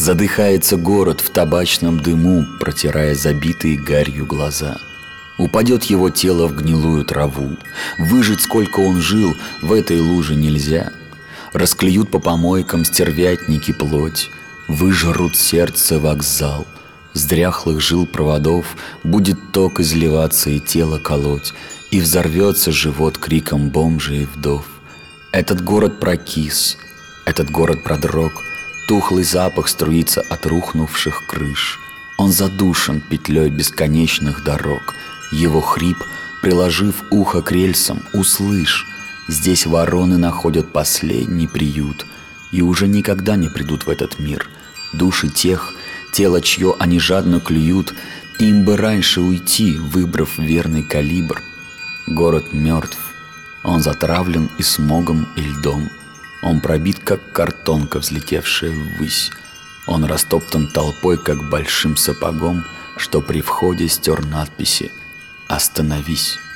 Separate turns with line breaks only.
Задыхается город в табачном дыму, протирая забитые гарью глаза. Упадет его тело в гнилую траву. Выжить, сколько он жил, в этой луже нельзя. Расклюют по помойкам стервятники плоть, выжрут сердце вокзал. С дряхлых жил проводов будет ток изливаться и тело колоть, и взорвется живот криком бомжей и вдов. Этот город прокис, этот город продрог, тухлый запах струится от рухнувших крыш. Он задушен петлей бесконечных дорог. Его хрип, приложив ухо к рельсам, услышь. Здесь вороны находят последний приют и уже никогда не придут в этот мир. Души тех, тело чье они жадно клюют, им бы раньше уйти, выбрав верный калибр. Город мертв, он затравлен и смогом, и льдом. Он пробит, как картонка, взлетевшая ввысь. Он растоптан толпой, как большим сапогом, что при входе стер надписи «Остановись».